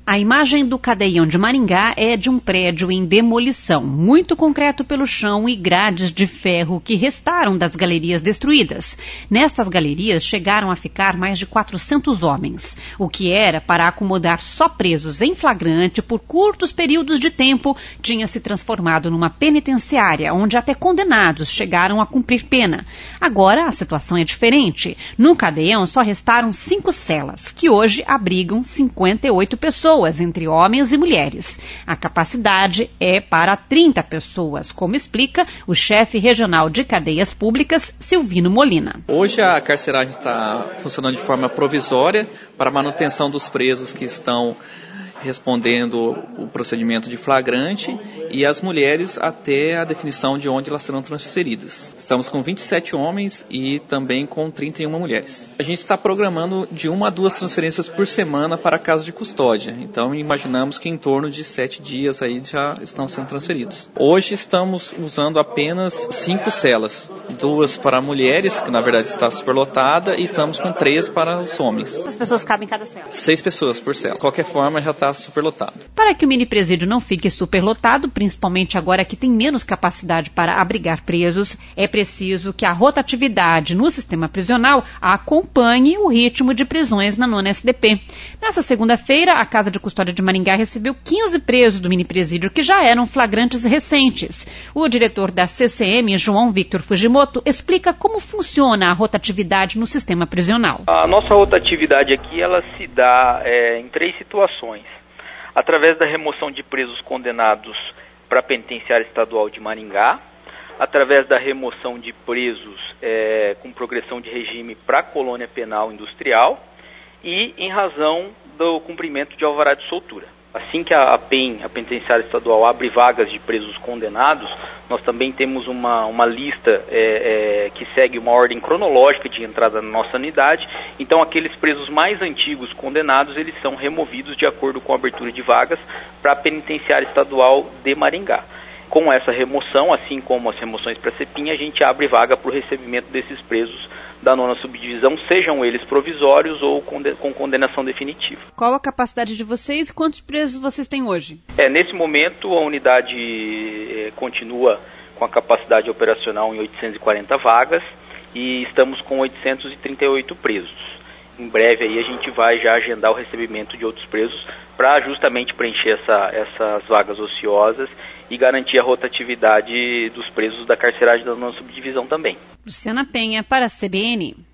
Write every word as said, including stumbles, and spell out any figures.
A imagem do cadeião de Maringá é de um prédio em demolição, muito concreto pelo chão e grades de ferro que restaram das galerias destruídas. Nestas galerias chegaram a ficar mais de quatrocentos homens, o que era para acomodar só presos em flagrante por curtos períodos de tempo, tinha se transformado numa penitenciária, onde até condenados chegaram a cumprir pena. Agora a situação é diferente. No cadeião só restaram cinco celas, que hoje abrigam cinquenta e oito pessoas, entre homens e mulheres. A capacidade é para trinta pessoas, como explica o chefe regional de cadeias públicas, Silvino Molina. Hoje a carceragem está funcionando de forma provisória para a manutenção dos presos que estão respondendo o procedimento de flagrante e as mulheres até a definição de onde elas serão transferidas. Estamos com vinte e sete homens e também com trinta e uma mulheres. A gente está programando de uma a duas transferências por semana para a casa de custódia. Então imaginamos que em torno de sete dias aí já estão sendo transferidos. Hoje estamos usando apenas cinco celas, duas para mulheres, que na verdade está superlotada, e estamos com três para os homens. As pessoas cabem em cada cela? Seis pessoas por cela. De qualquer forma já está superlotado. Para que o mini presídio não fique superlotado, principalmente agora que tem menos capacidade para abrigar presos, é preciso que a rotatividade no sistema prisional acompanhe o ritmo de prisões na nona S D P. Nessa segunda-feira, a Casa de Custódia de Maringá recebeu quinze presos do mini presídio que já eram flagrantes recentes. O diretor da C C M, João Victor Fujimoto, explica como funciona a rotatividade no sistema prisional. A nossa rotatividade aqui ela se dá é, em três situações. Através da remoção de presos condenados para a penitenciária estadual de Maringá, através da remoção de presos é, com progressão de regime para a colônia penal industrial e em razão do cumprimento de alvará de soltura. Assim que a PEN, a penitenciária estadual, abre vagas de presos condenados, nós também temos uma, uma lista é, é, que segue uma ordem cronológica de entrada na nossa unidade. Então, aqueles presos mais antigos condenados, eles são removidos de acordo com a abertura de vagas para a penitenciária estadual de Maringá. Com essa remoção, assim como as remoções para a CEPIM, a gente abre vaga para o recebimento desses presos da nona subdivisão, sejam eles provisórios ou com condenação definitiva. Qual a capacidade de vocês e quantos presos vocês têm hoje? É, nesse momento, a unidade é, continua com a capacidade operacional em oitocentas e quarenta vagas e estamos com oitocentos e trinta e oito presos. Em breve aí a gente vai já agendar o recebimento de outros presos para justamente preencher essa, essas vagas ociosas e garantir a rotatividade dos presos da carceragem da nona subdivisão também. Luciana Penha, para a C B N.